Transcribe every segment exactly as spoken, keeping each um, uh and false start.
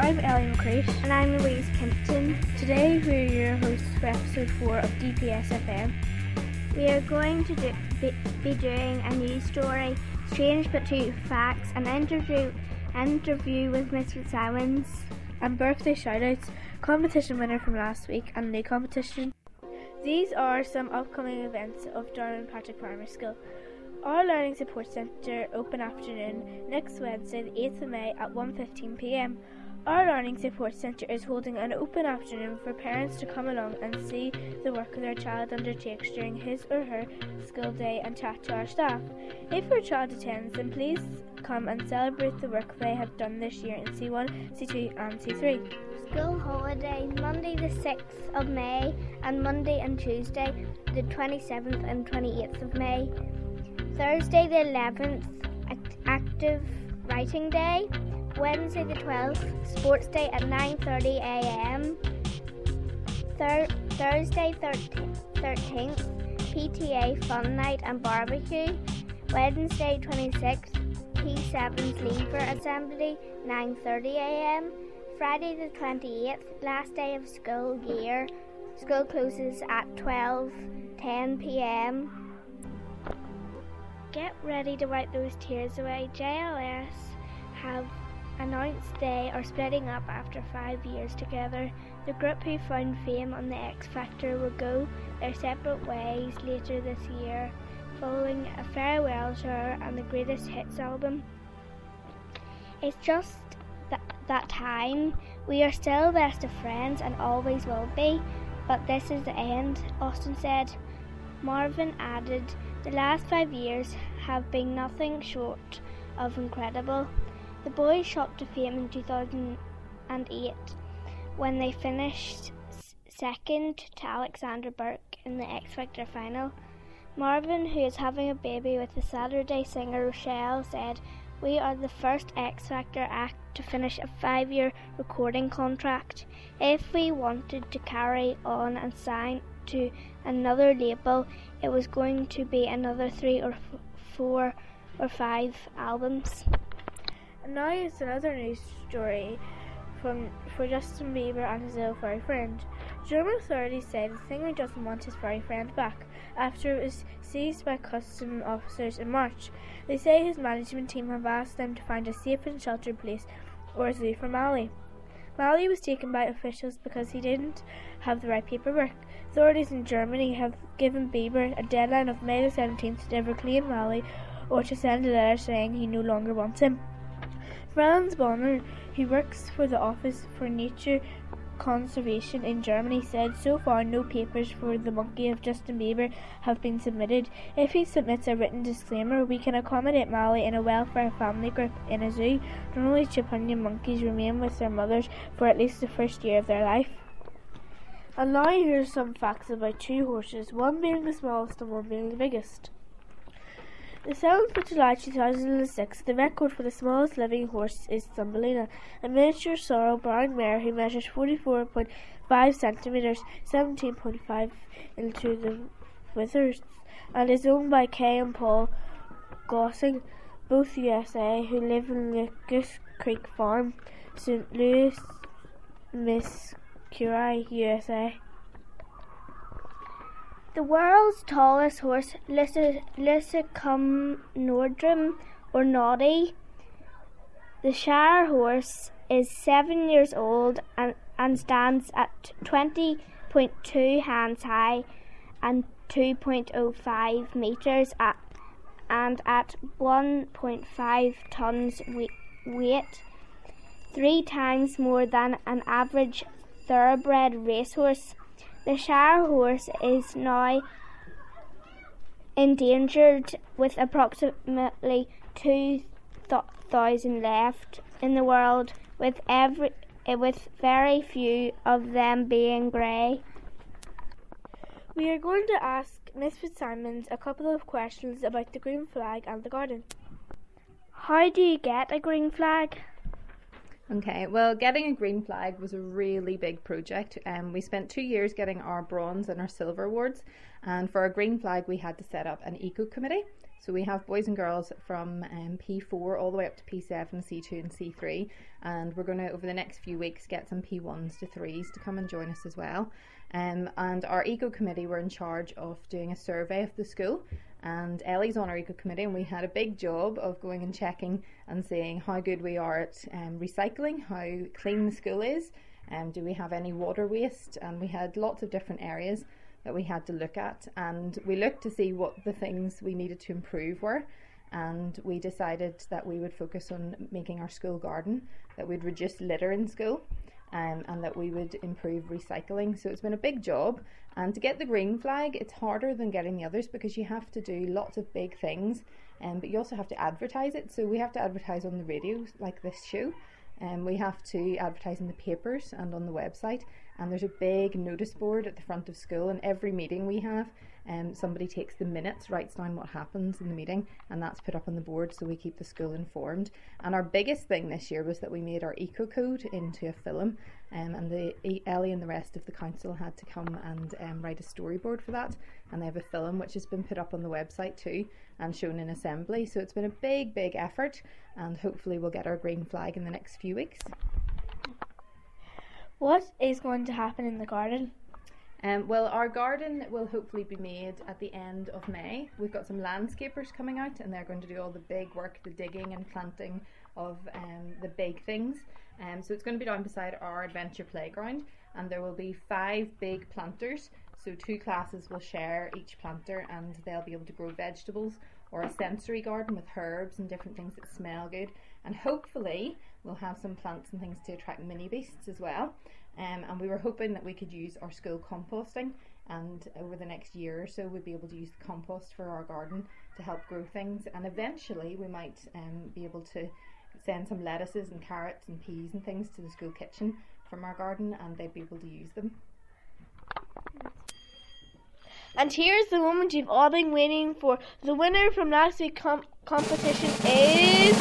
I'm Ellie McCreath. And I'm Louise Kimpton. Today we're your hosts for episode four of D P S F M. We are going to do, be, be doing a news story, strange but true facts, an interview, interview with Miss Fitzsimons, and birthday shoutouts, competition winner from last week, and a new competition. These are some upcoming events of Darwin Patrick Primary School. Our Learning Support Centre open afternoon next Wednesday the eighth of May at one fifteen p m. Our Learning Support Centre is holding an open afternoon for parents to come along and see the work their child undertakes during his or her school day and chat to our staff. If your child attends, then please come and celebrate the work they have done this year in C one, C two and C three. School holidays Monday the sixth of May and Monday and Tuesday the twenty-seventh and twenty-eighth of May. Thursday the eleventh, act- active writing day. Wednesday the twelfth, sports day at nine thirty a m. Thur- Thursday thirteenth, P T A fun night and barbecue. Wednesday twenty-sixth, P seven's leaver assembly, nine thirty a m. Friday the twenty-eighth, last day of school year. School closes at twelve ten p m. Get ready to wipe those tears away. J L S have announced they are splitting up after five years together. The group who found fame on the X Factor will go their separate ways later this year, following a farewell tour and the greatest hits album. It's just th- that time. We are still best of friends and always will be, but this is the end, Austin said. Marvin added, the last five years have been nothing short of incredible. The boys shot to fame in two thousand eight when they finished second to Alexander Burke in the X Factor final. Marvin, who is having a baby with the Saturday singer Rochelle, said, we are the first X Factor act to finish a five-year recording contract. If we wanted to carry on and sign to another label, it was going to be another three or f- four or five albums. And now it's another news story from for Justin Bieber and his little furry friend. German authorities say the singer doesn't want his furry friend back after it was seized by custom officers in March. They say his management team have asked them to find a safe and sheltered place or a zoo for Mali. Mali was taken by officials because he didn't have the right paperwork. Authorities in Germany have given Bieber a deadline of May the seventeenth to ever claim Mali or to send a letter saying he no longer wants him. Franz Bonner, who works for the Office for Nature Conservation in Germany, said so far no papers for the monkey of Justin Bieber have been submitted. If he submits a written disclaimer, we can accommodate Mali in a welfare family group in a zoo. Normally Chipunya monkeys remain with their mothers for at least the first year of their life. And now here's some facts about two horses, one being the smallest and one being the biggest. The seventh of July two thousand six, the record for the smallest living horse is Thumbelina, a miniature sorrel brown mare who measures forty-four point five centimetres, seventeen point five into the withers, and is owned by Kay and Paul Gossing, both U S A, who live in the Goose Creek Farm, Saint Louis, Missouri, U S A. The world's tallest horse, Lusicum nordrum, or Noddy, the Shire horse, is seven years old and, and stands at twenty point two hands high and two point oh five metres at, and at one point five tonnes weight, three times more than an average thoroughbred racehorse. The Shire horse is now endangered, with approximately two thousand left in the world, with every with very few of them being grey. We are going to ask Miss Fitzsimons a couple of questions about the green flag and the garden. How do you get a green flag? Okay, well, getting a green flag was a really big project. Um, we spent two years getting our bronze and our silver awards, and for our green flag we had to set up an eco committee. So we have boys and girls from um, P four all the way up to P seven, C two and C three, and we're going to, over the next few weeks, get some P ones to threes to come and join us as well. Um, and our Eco Committee were in charge of doing a survey of the school, and Ellie's on our Eco Committee, and we had a big job of going and checking and seeing how good we are at um, recycling, how clean the school is, and um, do we have any water waste, and we had lots of different areas that we had to look at, and we looked to see what the things we needed to improve were, and we decided that we would focus on making our school garden, that we'd reduce litter in school, um, and that we would improve recycling. So it's been a big job, and to get the green flag, it's harder than getting the others because you have to do lots of big things, um, but you also have to advertise it. So we have to advertise on the radio like this show, and um, we have to advertise in the papers and on the website, and there's a big notice board at the front of school, and every meeting we have, um, somebody takes the minutes, writes down what happens in the meeting, and that's put up on the board so we keep the school informed. And our biggest thing this year was that we made our eco code into a film, um, and the Ellie and the rest of the council had to come and um, write a storyboard for that, and they have a film which has been put up on the website too and shown in assembly. So it's been a big big effort, and hopefully we'll get our green flag in the next few weeks. What is going to happen in the garden? Um, well, our garden will hopefully be made at the end of May. We've got some landscapers coming out, and they're going to do all the big work, the digging and planting of um, the big things. Um, so it's going to be down beside our adventure playground, and there will be five big planters. So two classes will share each planter, and they'll be able to grow vegetables, or a sensory garden with herbs and different things that smell good. And hopefully we'll have some plants and things to attract mini beasts as well. Um, and we were hoping that we could use our school composting, and over the next year or so we'd be able to use the compost for our garden to help grow things, and eventually we might um, be able to send some lettuces and carrots and peas and things to the school kitchen from our garden, and they'd be able to use them. And here's the moment you've all been waiting for. The winner from last week's com- competition is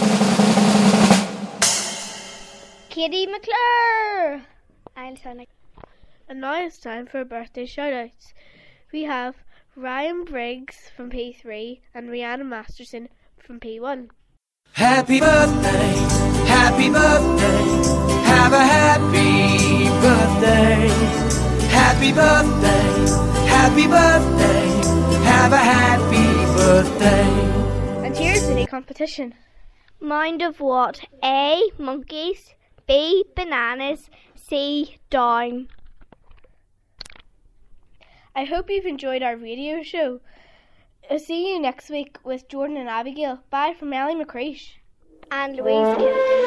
Katie McClure. I'll sound like. And now it's time for birthday shoutouts. We have Ryan Briggs from P three and Rihanna Masterson from P one. Happy birthday, happy birthday, have a happy birthday. Happy birthday, happy birthday, have a happy birthday. And here's the new competition. Mind of what? A. Monkeys. B. Bananas. C. Down. I hope you've enjoyed our radio show. I'll see you next week with Jordan and Abigail. Bye from Ellie McCreesh And Louise.